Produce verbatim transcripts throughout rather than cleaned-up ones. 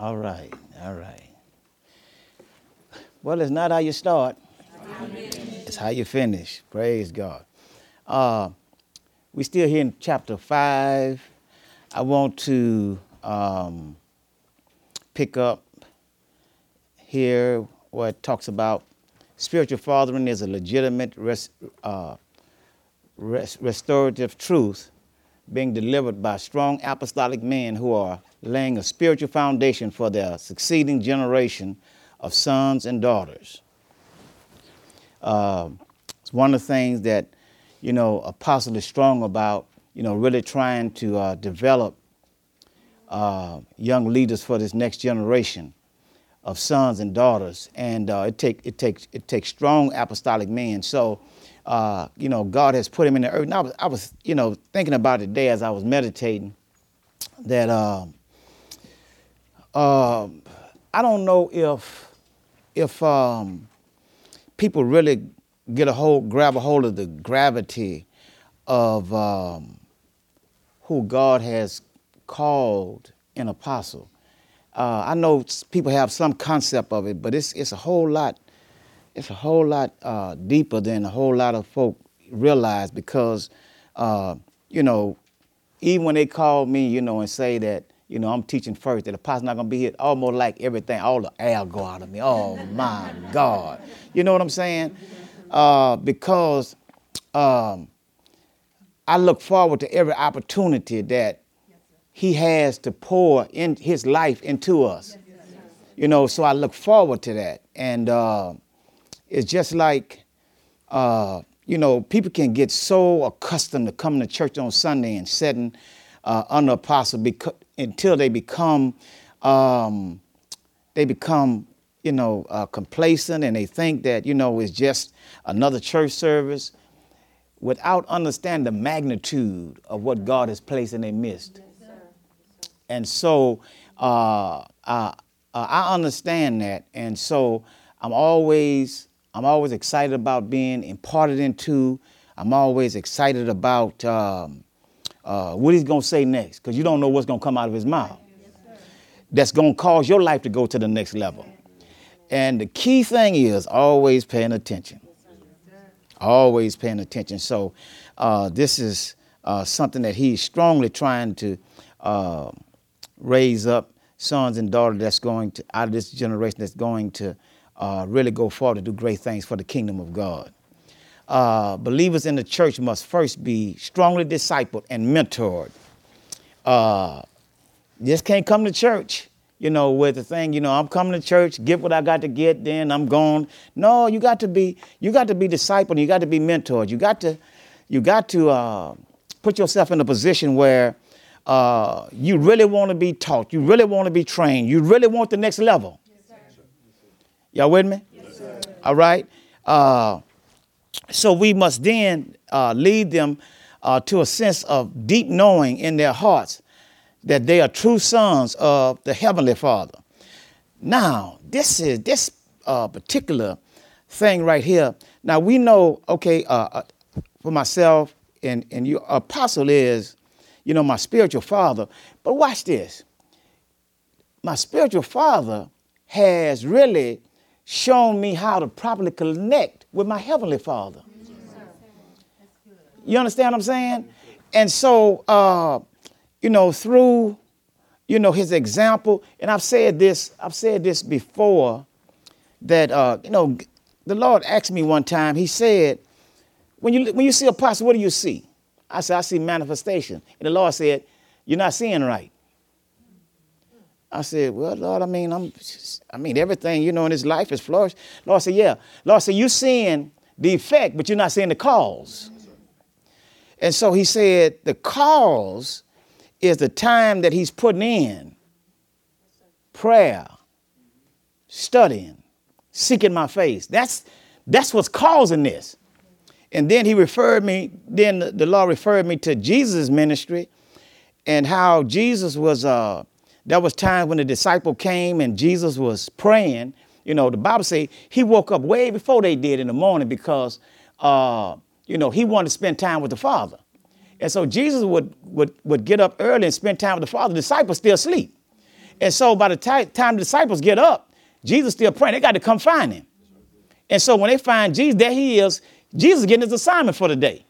All right, all right. Well, it's not how you start. It's how you finish. Praise God. Uh, we still here in chapter five. I want to um, pick up here where it talks about spiritual fathering is a legitimate res, uh, res, restorative truth being delivered by strong apostolic men who are laying a spiritual foundation for their succeeding generation of sons and daughters. Uh, it's one of the things that, you know, Apostle is strong about, you know, really trying to uh, develop uh, young leaders for this next generation of sons and daughters. And uh, it, take, it, takes, it takes strong apostolic men. So, uh, you know, God has put him in the earth. And I was, I was, you know, thinking about it today as I was meditating that uh, uh, I don't know if if um, people really get a hold, grab a hold of the gravity of um, who God has called an apostle. Uh, I know people have some concept of it, but it's it's a whole lot. It's a whole lot uh, deeper than a whole lot of folk realize because, uh, you know, even when they call me, you know, and say that, you know, I'm teaching first, that the apostle not going to be here, almost like everything, all the air go out of me. Oh, my God. You know what I'm saying? Uh, because um, I look forward to every opportunity that he has to pour in his life into us. You know, so I look forward to that. And uh, it's just like, uh, you know, people can get so accustomed to coming to church on Sunday and sitting uh, under apostle beca- until they become, um, they become, you know, uh, complacent, and they think that, you know, it's just another church service without understanding the magnitude of what God has placed in their midst. And so uh, uh, I understand that, and so I'm always I'm always excited about being imparted into. I'm always excited about um, uh, what he's going to say next, because you don't know what's going to come out of his mouth. Yes, that's going to cause your life to go to the next level. And the key thing is always paying attention. Always paying attention. So uh, this is uh, something that he's strongly trying to uh, raise up sons and daughters that's going to, out of this generation, that's going to uh, really go forward to do great things for the kingdom of God. Uh, believers in the church must first be strongly discipled and mentored. Uh, just can't come to church, you know, with the thing, you know, I'm coming to church, get what I got to get, then I'm gone. No, you got to be, you got to be discipled, you got to be mentored. You got to, you got to uh, put yourself in a position where uh, you really want to be taught, you really want to be trained, you really want the next level. Y'all with me? Yes, sir. All right. Uh, so we must then uh, lead them uh, to a sense of deep knowing in their hearts that they are true sons of the Heavenly Father. Now, this is this uh, particular thing right here. Now, we know, okay, uh, uh, for myself and, and your apostle is, you know, my spiritual father. But watch this. My spiritual father has really shown me how to properly connect with my Heavenly Father. You understand what I'm saying? And so, uh, you know, through, you know, his example, and I've said this, I've said this before, that, uh, you know, the Lord asked me one time, he said, when you, when you see a apostle, what do you see? I said, I see manifestation. And the Lord said, you're not seeing right. I said, well, Lord, I mean, I'm, I mean, everything, you know, in his life is flourished. Lord said, yeah. Lord said, you're seeing the effect, but you're not seeing the cause. And so he said, the cause is the time that he's putting in prayer, studying, seeking my face. That's, that's what's causing this. And then he referred me, then the, the Lord referred me to Jesus' ministry and how Jesus was, uh, there was times when the disciple came and Jesus was praying. You know, the Bible says he woke up way before they did in the morning because, uh, you know, he wanted to spend time with the Father. And so Jesus would, would, would get up early and spend time with the Father. The disciples still asleep. And so by the ti- time the disciples get up, Jesus still praying. They got to come find him. And so when they find Jesus, there he is. Jesus getting his assignment for the day.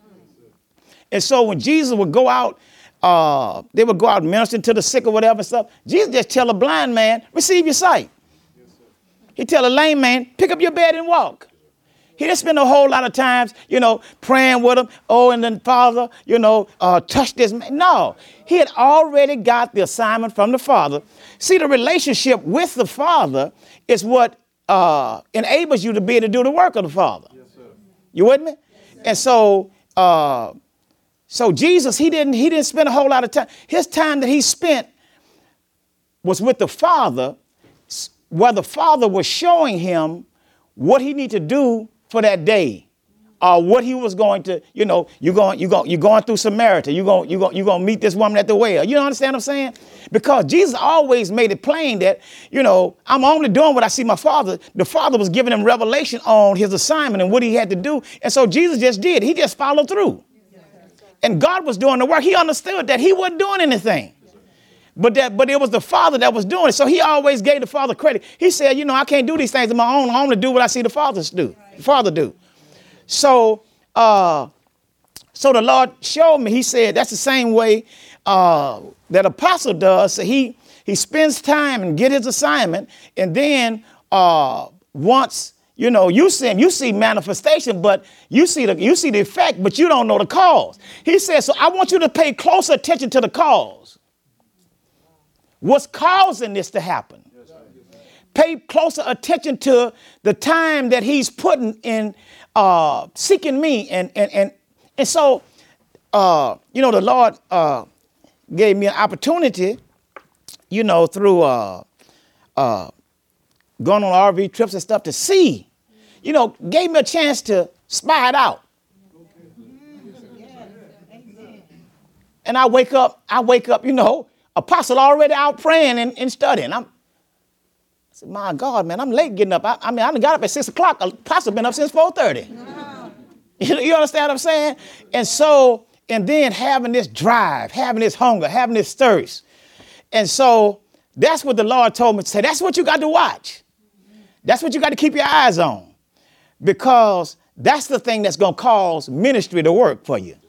And so when Jesus would go out, uh, they would go out ministering to the sick or whatever stuff. Jesus just tell a blind man, receive your sight. He tell a lame man, pick up your bed and walk. He didn't spend a whole lot of times, you know, praying with him. Oh, and then Father, you know, uh, touch this man. No, he had already got the assignment from the Father. See, the relationship with the Father is what uh, enables you to be able to do the work of the Father. Yes, sir. You with me? Yes, and so, uh, so Jesus, he didn't, he didn't spend a whole lot of time. His time that he spent was with the Father, where the Father was showing him what he needed to do for that day, or uh, what he was going to, you know, you're going, you're going, you're going through Samaritan. You're going, you're going, you're going to meet this woman at the well. You understand what I'm saying? Because Jesus always made it plain that, you know, I'm only doing what I see my Father. The Father was giving him revelation on his assignment and what he had to do. And so Jesus just did. He just followed through. And God was doing the work. He understood that he wasn't doing anything. But that, but it was the Father that was doing it. So he always gave the Father credit. He said, you know, I can't do these things on my own. I only do what I see the Father's do. The Father do. So, uh, so the Lord showed me. He said that's the same way uh, that apostle does. So he he spends time and get his assignment, and then uh, once you know you see him, you see manifestation, but you see the you see the effect, but you don't know the cause. He said, so I want you to pay closer attention to the cause. What's causing this to happen? Pay closer attention to the time that he's putting in uh, seeking me. And, and, and, and so, uh, you know, the Lord uh, gave me an opportunity, you know, through uh, uh, going on R V trips and stuff to see, you know, gave me a chance to spy it out. And I wake up, I wake up, you know, apostle already out praying and, and studying. I'm, I said, my God, man, I'm late getting up. I, I mean, I done got up at six o'clock. Apostle been up since four thirty. Wow. You, you understand what I'm saying? And so, and then having this drive, having this hunger, having this thirst. And so that's what the Lord told me to say. That's what you got to watch. That's what you got to keep your eyes on. Because that's the thing that's going to cause ministry to work for you.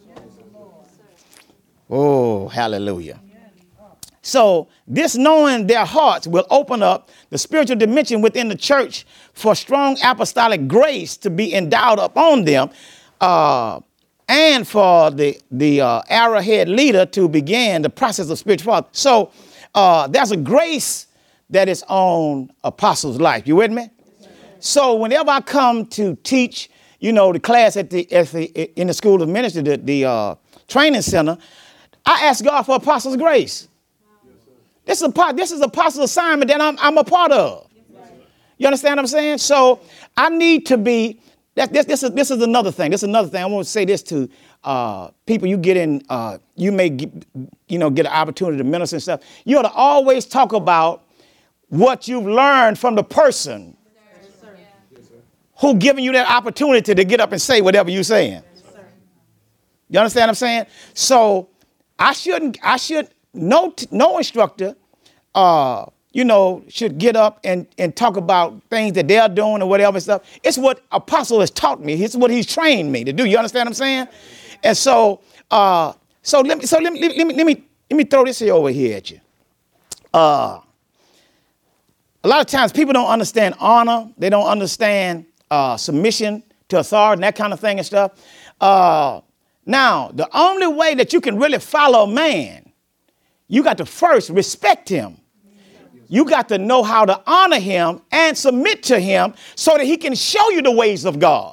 Oh, hallelujah. So this knowing their hearts will open up the spiritual dimension within the church for strong apostolic grace to be endowed upon them, uh, and for the, the uh, arrowhead leader to begin the process of spiritual father. So uh, there's a grace that is on apostles' life. You with me? So whenever I come to teach, you know, the class at the, at the in the School of Ministry, the, the uh, training center, I ask God for apostles' grace. This is a this is apostle assignment that I'm I'm a part of. You understand what I'm saying? So I need to be. That this this is this is another thing. This is another thing. I want to say this to uh, people. You get in. Uh, you may get, you know get an opportunity to minister and stuff. You ought to always talk about what you've learned from the person who giving you that opportunity to get up and say whatever you're saying. You understand what I'm saying? So I shouldn't. I should. No, no instructor, uh, you know, should get up and, and talk about things that they're doing or whatever stuff. It's what apostle has taught me. It's what he's trained me to do. You understand what I'm saying? And so, uh, so let me, so let me, let me, let me, let me throw this here over here at you. Uh, a lot of times people don't understand honor. They don't understand uh, submission to authority and that kind of thing and stuff. Uh, now, the only way that you can really follow a man, you got to first respect him. You got to know how to honor him and submit to him so that he can show you the ways of God.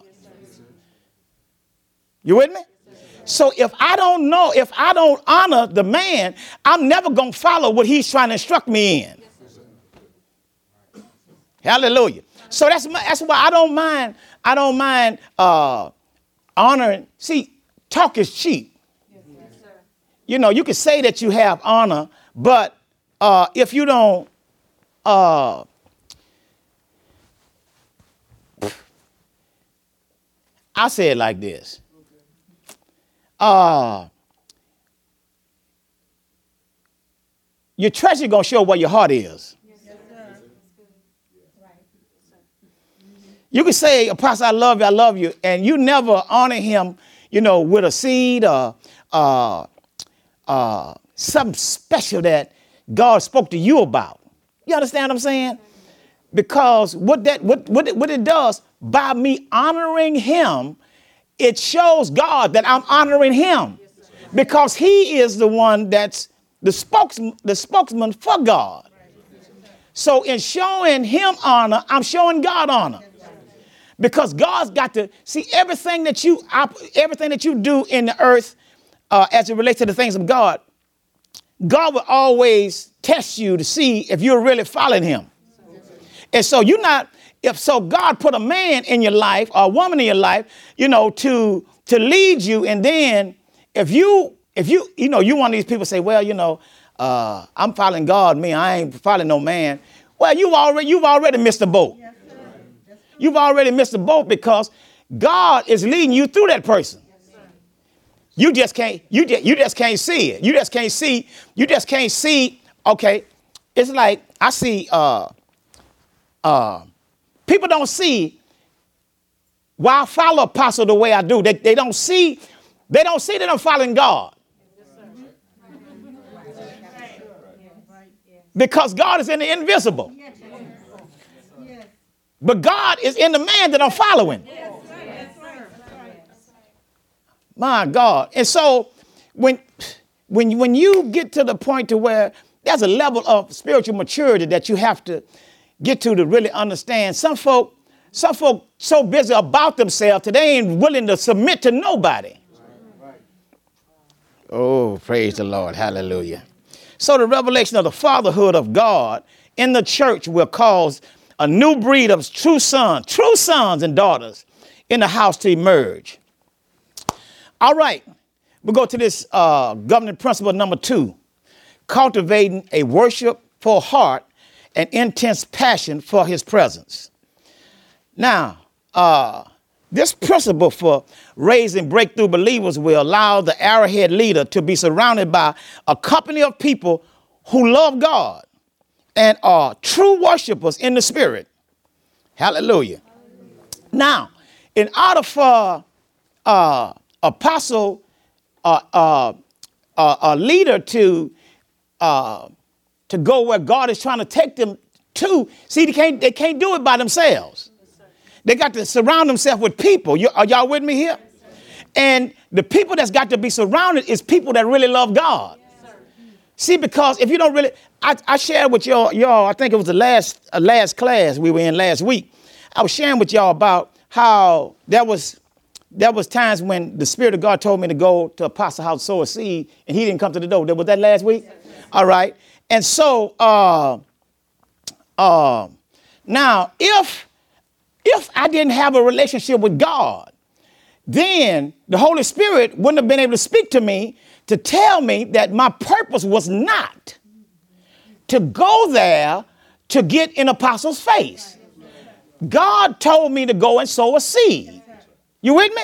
You with me? So if I don't know, if I don't honor the man, I'm never going to follow what he's trying to instruct me in. Hallelujah. So that's my, that's why I don't mind. I don't mind uh, honoring. See, talk is cheap. You know, you can say that you have honor, but uh, if you don't, uh, I'll say it like this. Uh, your treasure going to show where your heart is. You can say, Apostle, I love you, I love you, and you never honor him, you know, with a seed or uh, uh, something special that God spoke to you about. You understand what I'm saying? Because what that what what it, what it does, by me honoring him, it shows God that I'm honoring him, because he is the one that's the spokesman, the spokesman for God. So in showing him honor, I'm showing God honor. Because God's got to see everything that you everything that you do in the earth uh, as it relates to the things of God. God will always test you to see if you're really following him. And so you're not, if so God put a man in your life or a woman in your life, you know, to to lead you. And then if you if you, you know, you one of these people say, well, you know, uh, I'm following God, me, I ain't following no man. Well, you've already you've already missed the boat. You've already missed the boat, because God is leading you through that person. Yes, you just can't, you just, you just can't see it. You just can't see, you just can't see. Okay. It's like, I see, uh, uh, people don't see why I follow Apostle the way I do. They, they don't see, they don't see that I'm following God. Because God is in the invisible. But God is in the man that I'm following. My God. And so when, when, when you get to the point to where there's a level of spiritual maturity that you have to get to to really understand. Some folk, some folk so busy about themselves that they ain't willing to submit to nobody. Oh, praise the Lord. Hallelujah. So the revelation of the fatherhood of God in the church will cause a new breed of true sons, true sons and daughters in the house to emerge. All right, we'll go to this uh, governing principle number two, cultivating a worshipful heart and intense passion for his presence. Now, uh, this principle for raising breakthrough believers will allow the arrowhead leader to be surrounded by a company of people who love God and are true worshipers in the spirit. Hallelujah. Hallelujah. Now, in order for uh, apostle, uh, uh, uh, a leader to uh, to go where God is trying to take them to, see, they can't they can't do it by themselves. They got to surround themselves with people. You, are y'all with me here? And the people that's got to be surrounded is people that really love God. See, because if you don't really, I, I shared with y'all, y'all, I think it was the last uh, last class we were in last week. I was sharing with y'all about how there was there was times when the Spirit of God told me to go to Apostle House sow a seed, and he didn't come to the door. Was that last week? Yes, yes. All right. And so uh, uh, now, if if I didn't have a relationship with God, then the Holy Spirit wouldn't have been able to speak to me to tell me that my purpose was not to go there to get in apostle's face. God told me to go and sow a seed. You with me?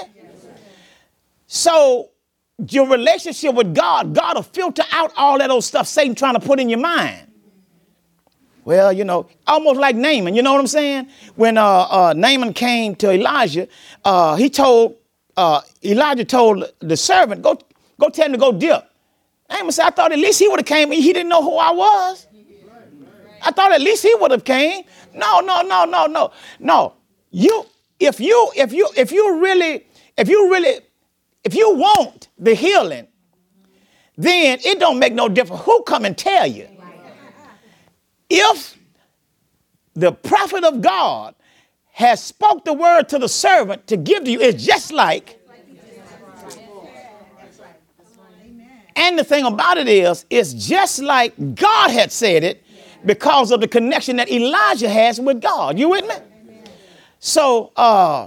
So your relationship with God, God will filter out all that old stuff Satan trying to put in your mind. Well, you know, almost like Naaman, you know what I'm saying? When uh, uh, Naaman came to Elijah, uh, he told, uh, Elijah told the servant, go Go tell him to go dip. Naaman said, I thought at least he would have came. He didn't know who I was. I thought at least he would have came. No, no, no, no, no, no. You, if you, if you, if you really, if you really, if you want the healing, then it don't make no difference who come and tell you. If the prophet of God has spoke the word to the servant to give to you, it's just like. And the thing about it is, it's just like God had said it because of the connection that Elijah has with God. You with me? So, uh,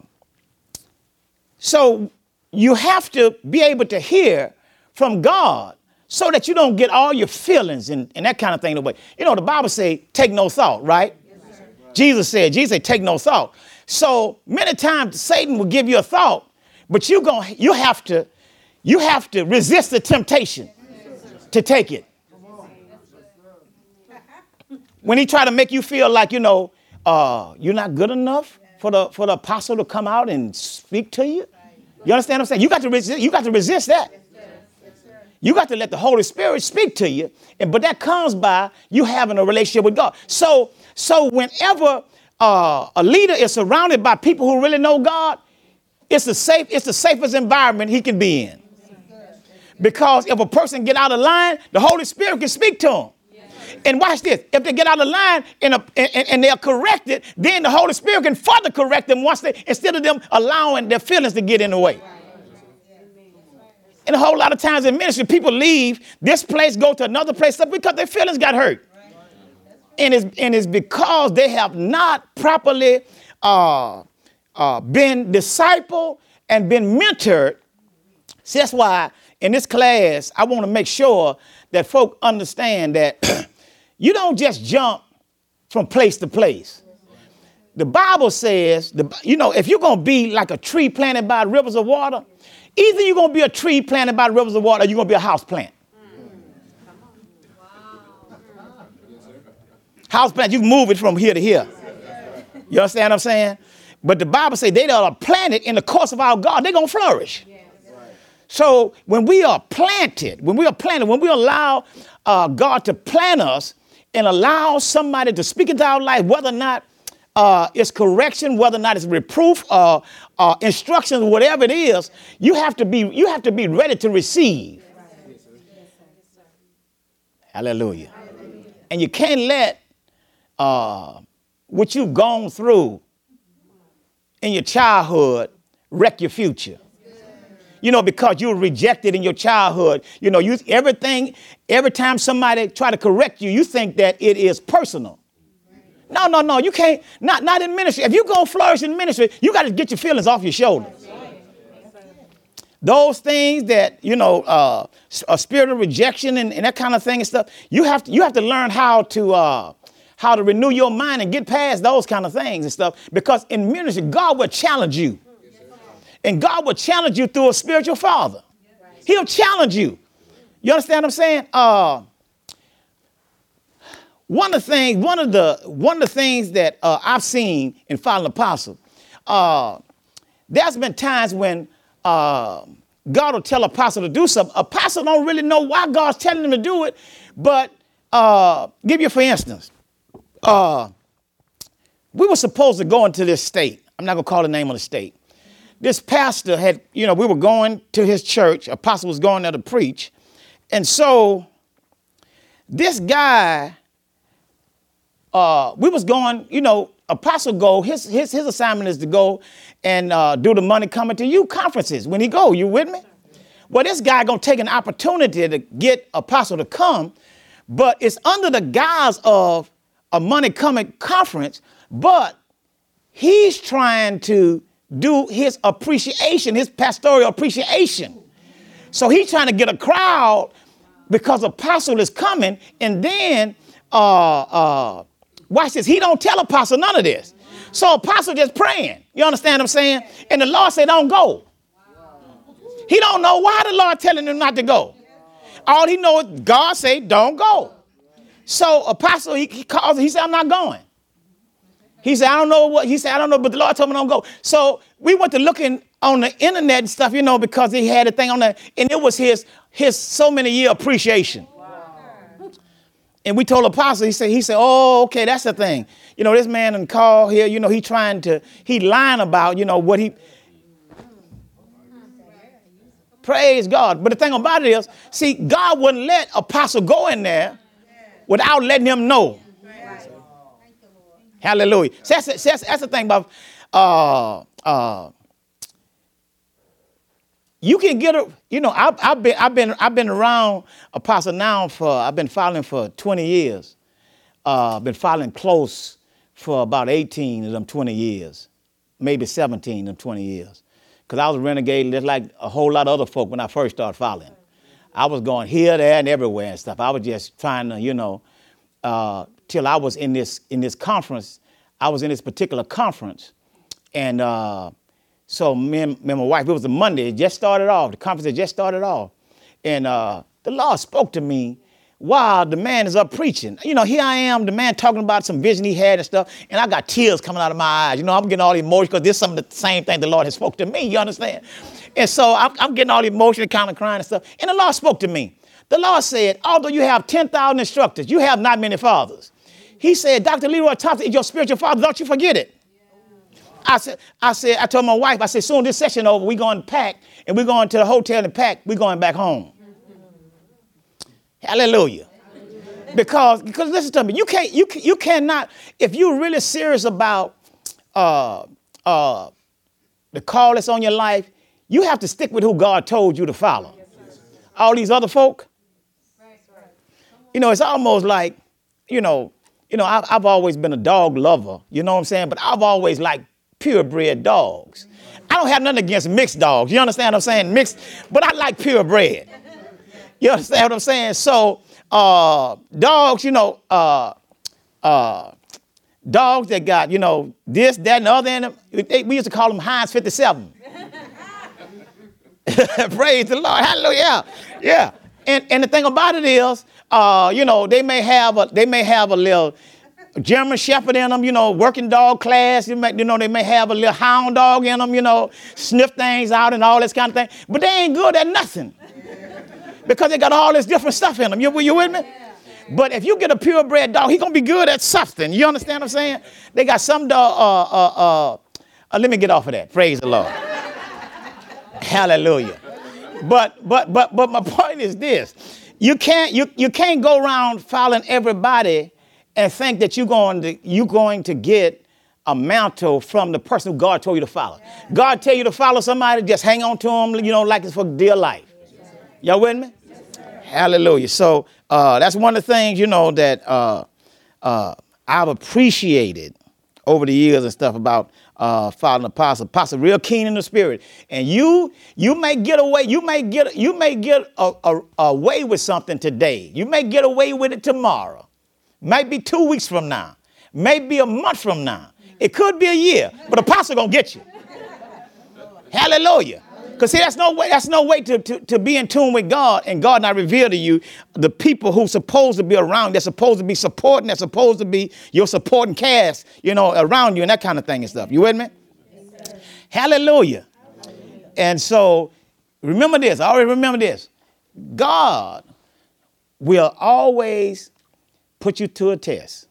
so you have to be able to hear from God so that you don't get all your feelings and, and that kind of thing away. You know, the Bible says, take no thought, right? Yes, Jesus said, Jesus said, take no thought. So many times Satan will give you a thought, but you going you have to You have to resist the temptation to take it. When he try to make you feel like, you know, uh, you're not good enough for the for the apostle to come out and speak to you. You understand what I'm saying? You got to resist, you got to resist that. You got to let the Holy Spirit speak to you. And but that comes by you having a relationship with God. So so whenever uh, a leader is surrounded by people who really know God, it's the safe, it's the safest environment he can be in. Because if a person get out of line, the Holy Spirit can speak to them. And watch this. If they get out of line and, a, and, and they're corrected, then the Holy Spirit can further correct them once they, instead of them allowing their feelings to get in the way. And a whole lot of times in ministry, people leave this place, go to another place because their feelings got hurt. And it's, and it's because they have not properly uh, uh, been discipled and been mentored. See, that's why in this class, I want to make sure that folk understand that you don't just jump from place to place. The Bible says, the, you know, if you're going to be like a tree planted by rivers of water, either you're going to be a tree planted by rivers of water or you're going to be a house plant. House plant, you can move it from here to here. You understand what I'm saying? But the Bible says they that are planted in the course of our God, they're going to flourish. So when we are planted, when we are planted, when we allow uh, God to plant us and allow somebody to speak into our life, whether or not uh, it's correction, whether or not it's reproof, uh, uh, instructions, whatever it is, you have to be you have to be ready to receive. Hallelujah. Hallelujah. And you can't let uh, what you've gone through in your childhood wreck your future. You know, because you were rejected in your childhood. You know, you everything, every time somebody try to correct you, you think that it is personal. No, no, no, you can't, not, not in ministry. If you're going to flourish in ministry, you got to get your feelings off your shoulders. Those things that, you know, uh, a spirit of rejection and, and that kind of thing and stuff, you have to, you have to learn how to, uh, how to renew your mind and get past those kind of things and stuff. Because in ministry, God will challenge you. And God will challenge you through a spiritual father. He'll challenge you. You understand what I'm saying? Uh, one of the things, one of the one of the things that uh, I've seen in following apostle, uh, there's been times when uh, God will tell apostle to do something. Apostle don't really know why God's telling him to do it, but uh, give you for instance, uh, we were supposed to go into this state. I'm not gonna call the name of the state. This pastor had, you know, we were going to his church. Apostle was going there to preach. And so this guy, uh, we was going, you know, apostle go, his, his, his assignment is to go and uh, do the Money Coming to You conferences. When he go, you with me? Well, this guy going to take an opportunity to get apostle to come, but it's under the guise of a Money Coming conference, but he's trying to do his appreciation, his pastoral appreciation. So he's trying to get a crowd because apostle is coming. And then, uh, uh, watch this. He don't tell apostle none of this. So apostle just praying. You understand what I'm saying? And the Lord said, don't go. He don't know why the Lord telling him not to go. All he knows, God say, don't go. So apostle, he, he calls, he said, I'm not going. He said, I don't know what, he said, I don't know, but the Lord told me don't go. So we went to looking on the internet and stuff, you know, because he had a thing on there, and it was his, his so many year appreciation. Wow. And we told apostle, he said, he said, oh, okay, that's the thing. You know, this man in call here, you know, he trying to, he lying about, you know, what he, praise God. But the thing about it is, see, God wouldn't let apostle go in there without letting him know. Hallelujah. So that's, that's, that's the thing about, uh, uh, you can get a, you know, I've, I've been, I've been, I've been around apostle now for, I've been following for twenty years. Uh, I've been following close for about eighteen of them twenty years, maybe seventeen of them twenty years. Cause I was renegade just like a whole lot of other folk when I first started following. I was going here, there, and everywhere and stuff. I was just trying to, you know, uh, till I was in this in this conference. I was in this particular conference, and uh, so me and, me and my wife, it was a Monday. It just started off. The conference had just started off, and uh, the Lord spoke to me while the man is up preaching. You know, here I am, the man talking about some vision he had and stuff, and I got tears coming out of my eyes. You know, I'm getting all emotional because this is some of the same thing the Lord has spoke to me, you understand? And so I'm, I'm getting all emotional, kind of crying and stuff. And the Lord spoke to me. The Lord said, although you have ten thousand instructors, you have not many fathers. He said, Doctor Leroy Thompson is your spiritual father. Don't you forget it. I said, I said, I told my wife, I said, soon this session over, we're going to pack, and we're going to the hotel and pack. We're going back home. Hallelujah. Because, because listen to me, you can't, you you cannot, if you're really serious about uh, uh, the call that's on your life, you have to stick with who God told you to follow. All these other folk, you know, it's almost like, you know, you know, I've, I've always been a dog lover, you know what I'm saying? But I've always liked purebred dogs. I don't have nothing against mixed dogs. You understand what I'm saying? Mixed, but I like purebred. You understand what I'm saying? So uh, dogs, you know, uh, uh, dogs that got, you know, this, that, and the other in them, they, we used to call them Heinz fifty-seven. Praise the Lord. Hallelujah. Yeah. And and the thing about it is, uh, you know, they may have a they may have a little German Shepherd in them, you know, working dog class. You, may, you know, they may have a little hound dog in them, you know, sniff things out and all this kind of thing. But they ain't good at nothing because they got all this different stuff in them. You, you with me? But if you get a purebred dog, he's going to be good at something. You understand what I'm saying? They got some dog. Uh, uh, uh, uh, let me get off of that. Praise the Lord. Hallelujah. But but but but my point is this: you can't you you can't go around following everybody and think that you're going to you're going to get a mantle from the person who God told you to follow. God tell you to follow somebody, just hang on to them, you know, like it's for dear life. Y'all with me? Hallelujah. So uh, that's one of the things, you know, that uh, uh, I've appreciated over the years and stuff about uh, following apostle. Apostle real keen in the spirit. And you you may get away, you may get you may get a, a, away with something today. You may get away with it tomorrow. Might be two weeks from now. Maybe a month from now. It could be a year. But apostle gonna get you. Hallelujah. Because see, that's no way, that's no way to, to, to be in tune with God and God not reveal to you the people who's supposed to be around, they're supposed to be supporting, they're supposed to be your supporting cast, you know, around you and that kind of thing and stuff. You with me? Yes, Hallelujah. Hallelujah. And so remember this, I already remember this. God will always put you to a test.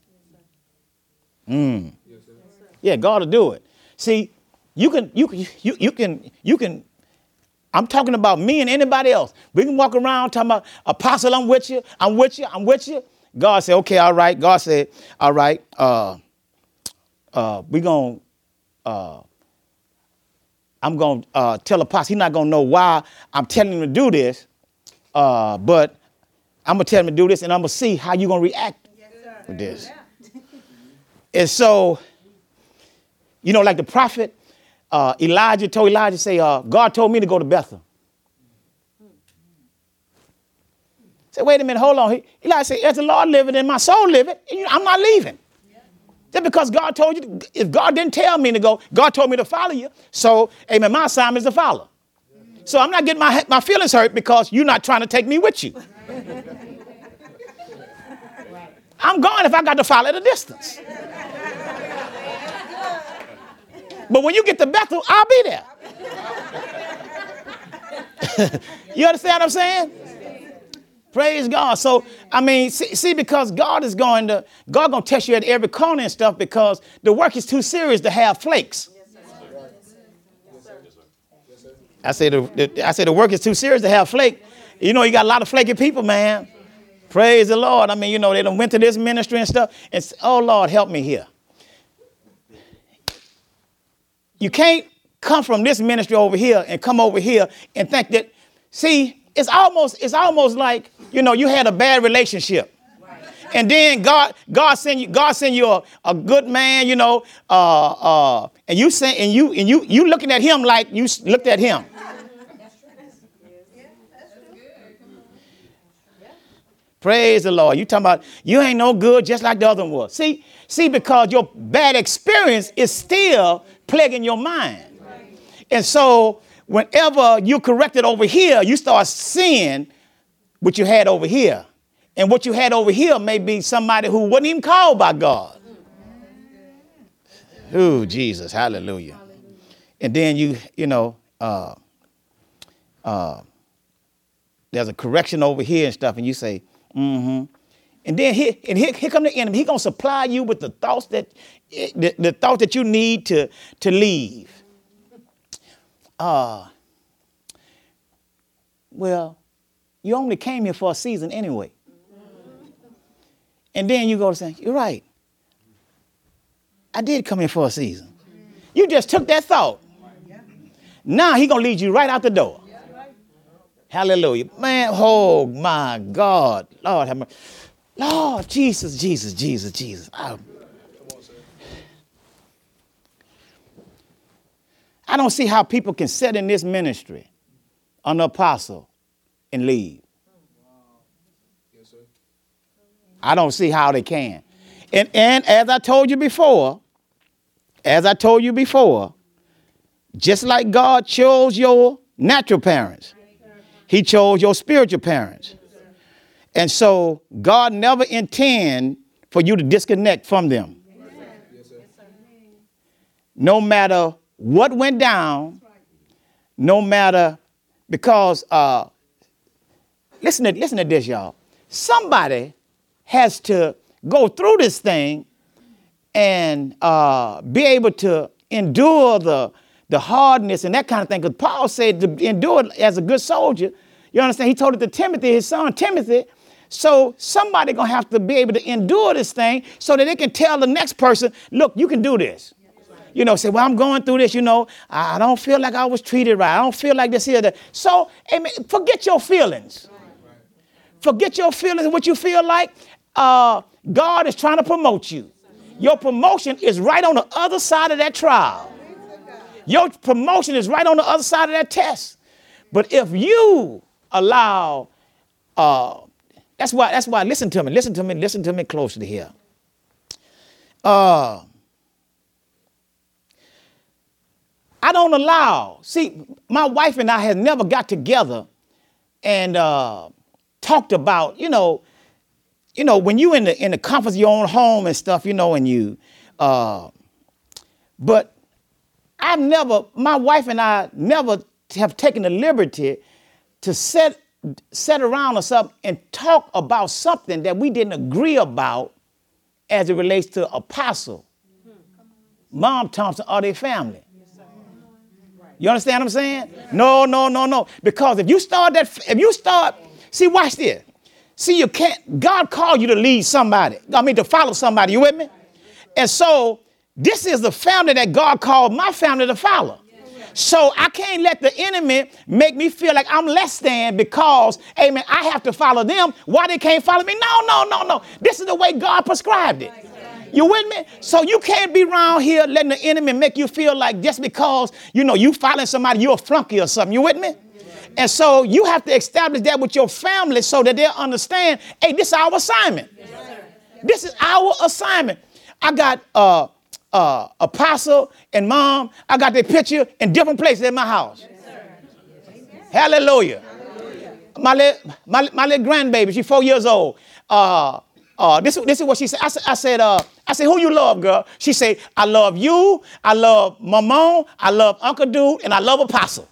Mm. Yeah, God will do it. See, you can, you can, you, you can, you can, I'm talking about me and anybody else. We can walk around talking about, apostle, I'm with you, I'm with you, I'm with you. God said, okay, all right. God said, all right, uh, uh, we're going to, uh, I'm going to uh, tell apostle, he's not going to know why I'm telling him to do this, uh, but I'm going to tell him to do this, and I'm going to see how you're going to react yes, with this. Yeah. And so, you know, like the prophet, Uh, Elijah told Elijah, say, uh, God told me to go to Bethel. Say, wait a minute, hold on. He, Elijah said, as the Lord living and my soul living, I'm not leaving. Yeah. Just because God told you, to, if God didn't tell me to go, God told me to follow you. So, amen, my assignment is to follow. Yeah. So I'm not getting my, my feelings hurt because you're not trying to take me with you. I'm going if I got to follow at a distance. But when you get to Bethel, I'll be there. You understand what I'm saying? Praise God. So, I mean, see, see, because God is going to, God going to test you at every corner and stuff because the work is too serious to have flakes. I say the, the I say the work is too serious to have flake. You know, you got a lot of flaky people, man. Praise the Lord. I mean, you know, they done went to this ministry and stuff and say, oh, Lord, help me here. You can't come from this ministry over here and come over here and think that, see, it's almost, it's almost like, you know, you had a bad relationship. Right. And then God, God send you, God send you a, a good man, you know, uh, uh, and you say, and you, and you, you looking at him like you looked at him. Praise the Lord. You talking about you ain't no good just like the other one was. See, see, because your bad experience is still plaguing your mind. Right. And so whenever you correct it over here, you start seeing what you had over here. And what you had over here may be somebody who wasn't even called by God. Oh, Jesus, hallelujah. And then you, you know, uh, uh, there's a correction over here and stuff, and you say, mm-hmm. And then here, and here, here come the enemy. He's gonna supply you with the thoughts that the, the thoughts that you need to, to leave. Uh, well, you only came here for a season anyway. And then you go to say, you're right. I did come here for a season. You just took that thought. Now he's gonna lead you right out the door. Hallelujah. Man, oh my God. Lord have mercy. Lord, Jesus, Jesus, Jesus, Jesus. I, I don't see how people can sit in this ministry under apostle and leave. I don't see how they can. And, and as I told you before, as I told you before, just like God chose your natural parents, he chose your spiritual parents. And so God never intend for you to disconnect from them. No matter what went down, no matter, because, uh, listen to, listen to this, y'all. Somebody has to go through this thing and uh, be able to endure the, the hardness and that kind of thing. Because Paul said to endure as a good soldier. You understand? He told it to Timothy, his son Timothy. So somebody going to have to be able to endure this thing so that they can tell the next person, look, you can do this. You know, say, well, I'm going through this, you know, I don't feel like I was treated right. I don't feel like this here. That. So, amen, forget your feelings. Forget your feelings and what you feel like. Uh, God is trying to promote you. Your promotion is right on the other side of that trial. Your promotion is right on the other side of that test. But if you allow, uh, that's why, that's why, listen to me, listen to me, listen to me closely here. Uh, I don't allow, see, my wife and I have never got together and uh, talked about, you know, you know, when you in the in the comfort of your own home and stuff, you know, and you, uh, but I've never, my wife and I never have taken the liberty to sit, sit around or something and talk about something that we didn't agree about as it relates to Apostle, Mom Thompson, or their family. You understand what I'm saying? No, no, no, no. Because if you start that, if you start, see, watch this. See, you can't, God called you to lead somebody. I mean, to follow somebody. You with me? And so this is the family that God called my family to follow. So I can't let the enemy make me feel like I'm less than because, amen, I have to follow them. Why they can't follow me? No, no, no, no. This is the way God prescribed it. You with me? So you can't be around here letting the enemy make you feel like just because, you know, you following somebody, you're a flunky or something. You with me? And so you have to establish that with your family so that they'll understand, hey, this is our assignment. Yes, this is our assignment. I got uh, uh, Apostle and Mom. I got their picture in different places in my house. Yes, Hallelujah. Hallelujah. My, little, my, my little grandbaby, she's four years old. Uh, uh, this, this is what she said. I, I said, uh, I said, who you love, girl? She said, I love you. I love Maman. I love Uncle Dude. And I love Apostle.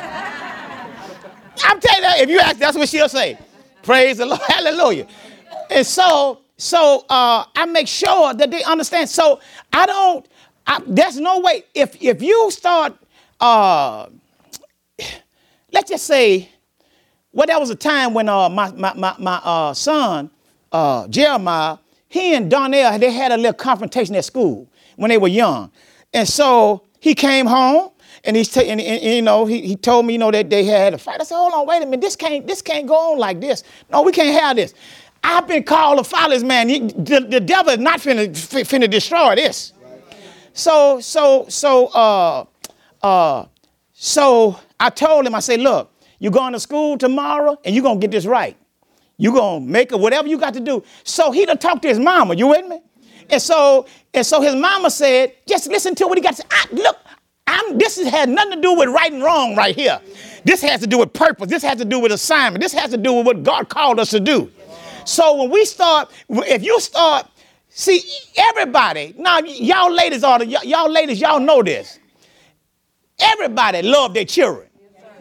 I'm telling you, if you ask, that's what she'll say. Praise the Lord. Hallelujah. And so, so uh, I make sure that they understand. So I don't, I, there's no way. If if you start, uh, let's just say, well, there was a time when uh, my, my, my, my uh, son, uh, Jeremiah, he and Donnell, they had a little confrontation at school when they were young. And so he came home. And he's t- and, and, and, you know, he, he told me, you know, that they had a fight. I said, hold on, wait a minute. This can't this can't go on like this. No, we can't have this. I've been called to follow this man. He, the, the devil is not finna, finna destroy this. Right. So, so, so, uh, uh, so I told him, I said, look, you're going to school tomorrow and you're going to get this right. You're going to make it, whatever you got to do. So he done talked to his mama. You with me? And so, and so his mama said, just listen to what he got to say. I, look. I'm, this has nothing to do with right and wrong right here. This has to do with purpose. This has to do with assignment. This has to do with what God called us to do. So when we start, if you start, see, everybody, now y'all ladies are the, y'all ladies, y'all know this. Everybody love their children.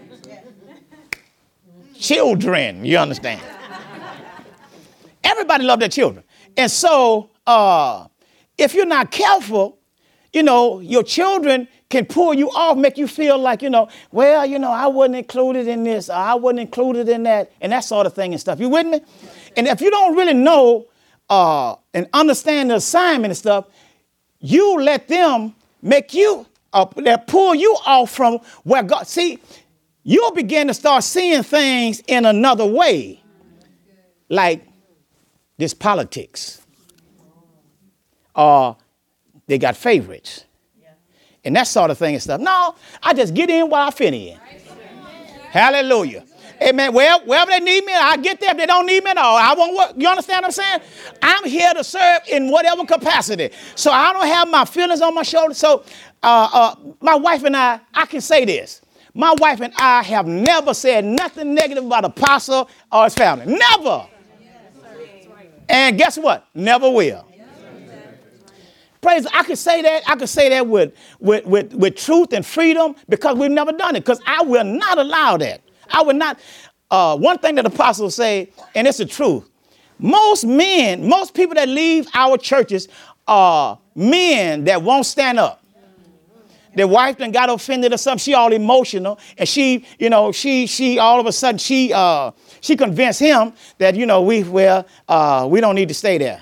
Children, you understand? Everybody love their children. And so uh, if you're not careful, you know, your children can pull you off, make you feel like, you know, well, you know, I wasn't included in this, or I wasn't included in that, and that sort of thing and stuff. You with me? And if you don't really know uh, and understand the assignment and stuff, you let them make you, uh, they pull you off from where God, see, you'll begin to start seeing things in another way, like this politics. Uh, they got favorites. And that sort of thing and stuff. No, I just get in while I fit in. Hallelujah. Amen. Well, wherever they need me, I get there. If they don't need me at all, I won't work. You understand what I'm saying? I'm here to serve in whatever capacity. So I don't have my feelings on my shoulders. So uh, uh, my wife and I, I can say this. My wife and I have never said nothing negative about Apostle or his family. Never. And guess what? Never will. Praise, I could say that. I could say that with, with, with, with truth and freedom because we've never done it. Because I will not allow that. I would not. Uh, one thing that the apostles say, and it's the truth. Most men, most people that leave our churches are men that won't stand up. Their wife done got offended or something. She all emotional. And she, you know, she, she all of a sudden, she, uh, she convinced him that, you know, we, well, uh, we don't need to stay there.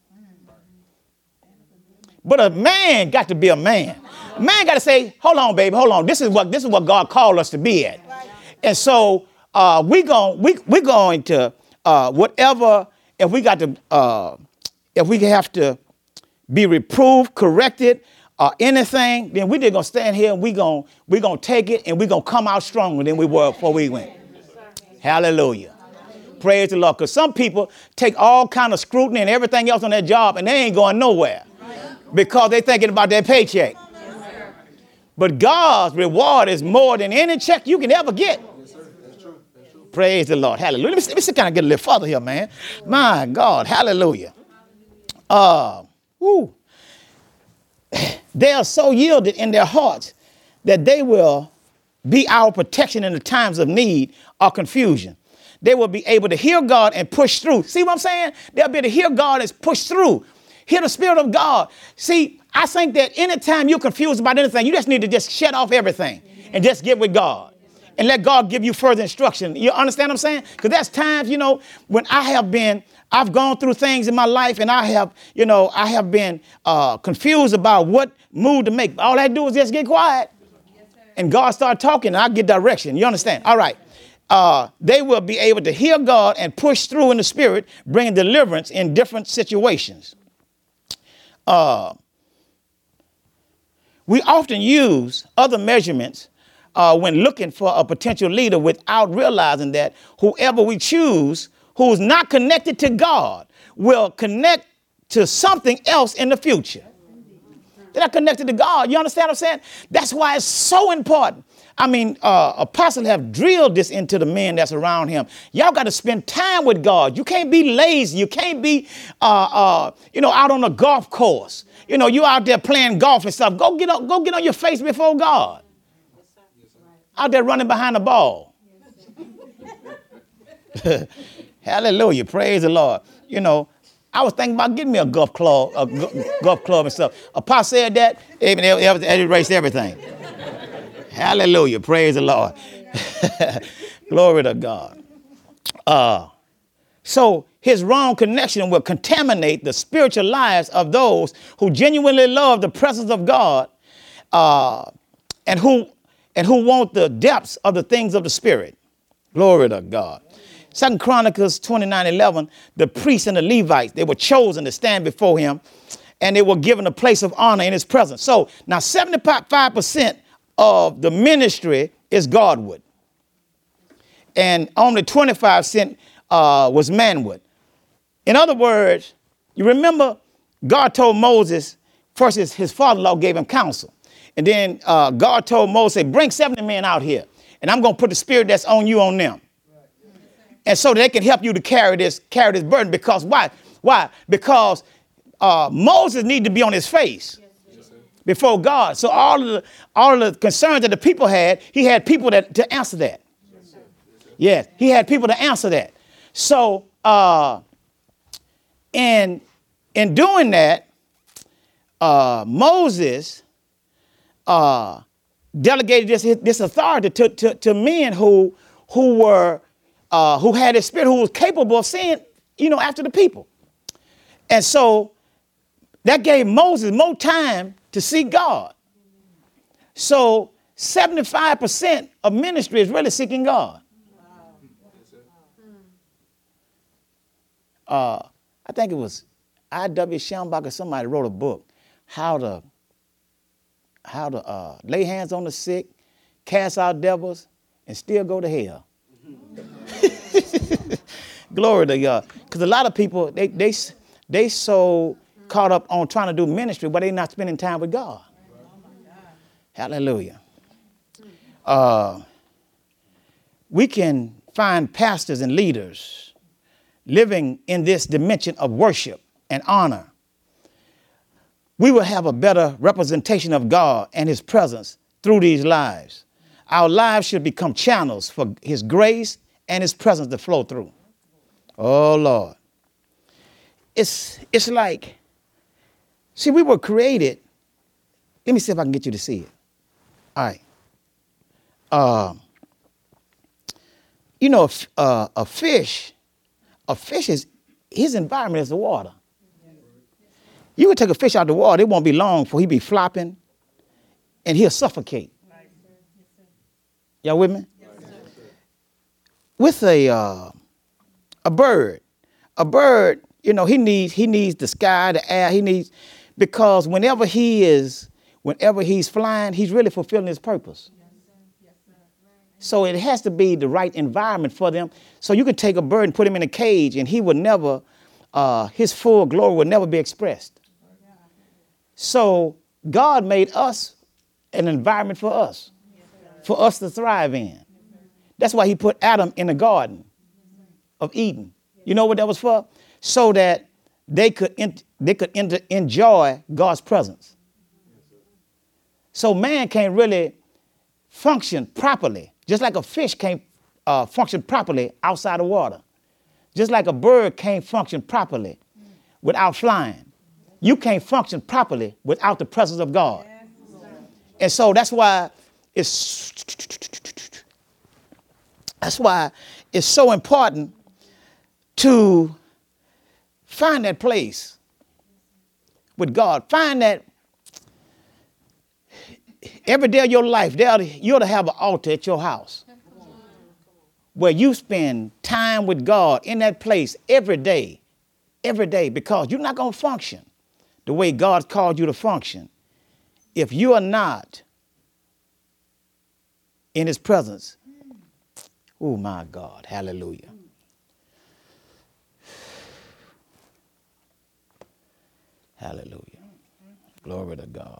But a man got to be a man. A man got to say, hold on, baby, hold on. This is what this is what God called us to be at. And so uh, we going we we're going to uh, whatever. If we got to uh, if we have to be reproved, corrected, or anything, then we just gonna stand here and we gonna we gonna take it and we gonna come out stronger than we were before we went. Hallelujah. Praise the Lord. Because some people take all kind of scrutiny and everything else on their job and they ain't going nowhere. Because they're thinking about their paycheck. Yes, but God's reward is more than any check you can ever get. Yes, sir. That's true. That's true. Praise the Lord. Hallelujah. Let me, let me see, kind of get a little further here, man. My God. Hallelujah. Uh, woo. They are so yielded in their hearts that they will be our protection in the times of need or confusion. They will be able to hear God and push through. See what I'm saying? They'll be able to hear God and push through. Hear the Spirit of God. See, I think that anytime you're confused about anything, you just need to just shut off everything and just get with God and let God give you further instruction. You understand what I'm saying? Because there's times, you know, when I have been, I've gone through things in my life and I have, you know, I have been uh, confused about what move to make. All I do is just get quiet and God start talking and I get direction. You understand? All right. Uh, they will be able to hear God and push through in the Spirit, bringing deliverance in different situations. Uh, we often use other measurements uh, when looking for a potential leader without realizing that whoever we choose who's not connected to God will connect to something else in the future. They're not connected to God. You understand what I'm saying? That's why it's so important. I mean, uh, apostles have drilled this into the men that's around him. Y'all got to spend time with God. You can't be lazy. You can't be, uh, uh, you know, out on a golf course. You know, you out there playing golf and stuff. Go get on, go get on your face before God. Yes, sir. Yes, sir. Out there running behind the ball. Yes, hallelujah. Praise the Lord. You know, I was thinking about getting me a golf club, a golf club and stuff. Apostle said that, it erased everything. Hallelujah. Praise the Lord. Glory to God. Uh, so his wrong connection will contaminate the spiritual lives of those who genuinely love the presence of God uh, and who and who want the depths of the things of the Spirit. Glory to God. Second Chronicles twenty-nine eleven, the priests and the Levites, they were chosen to stand before him and they were given a place of honor in his presence. So now seventy-five percent of the ministry is Godward. And only twenty-five percent uh, was manward. In other words, you remember God told Moses, first his, his father-in-law gave him counsel. And then uh, God told Moses, bring seventy men out here. And I'm going to put the spirit that's on you on them. And so they can help you to carry this, carry this burden. Because why? Why? Because uh, Moses needed to be on his face before God. So all of the all of the concerns that the people had, he had people that to answer that. Yes, he had people to answer that. So uh, in in doing that, uh, Moses uh, delegated this this authority to to, to men who who were uh, who had a spirit, who was capable of seeing, you know, after the people. And so that gave Moses more time to seek God. So seventy-five percent of ministry is really seeking God. Uh, I think it was I W Schambach or somebody wrote a book, how to how to uh, lay hands on the sick, cast out devils, and still go to hell. Glory to God. Because a lot of people, they they they so caught up on trying to do ministry, but they're not spending time with God. Hallelujah. Uh, we can find pastors and leaders living in this dimension of worship and honor. We will have a better representation of God and his presence through these lives. Our lives should become channels for his grace and his presence to flow through. Oh, Lord. It's, it's like, see, we were created. Let me see if I can get you to see it. All right. Uh, you know, uh, a fish, a fish is, his environment is the water. You can take a fish out of the water, it won't be long before he be flopping and he'll suffocate. Y'all with me? With a uh, a bird, a bird, you know, he needs he needs the sky, the air, he needs, because whenever he is, whenever he's flying, he's really fulfilling his purpose. So it has to be the right environment for them. So you could take a bird and put him in a cage and he would never, uh, his full glory would never be expressed. So God made us an environment for us, for us to thrive in. That's why he put Adam in the garden of Eden. You know what that was for? So that they could ent- they could enter, enjoy God's presence. So man can't really function properly, just like a fish can't uh, function properly outside of water. Just like a bird can't function properly without flying. You can't function properly without the presence of God. And so that's why it's that's why it's so important to find that place with God. Find that every day of your life, there you ought to have an altar at your house where you spend time with God in that place every day, every day, because you're not going to function the way God called you to function if you are not in his presence. Oh, my God. Hallelujah. Hallelujah. Glory to God.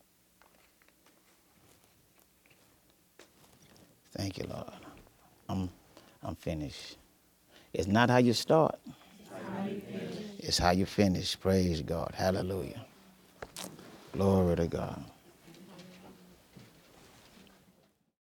Thank you, Lord. I'm, I'm finished. It's not how you start. How you it's how you finish. Praise God. Hallelujah. Glory to God.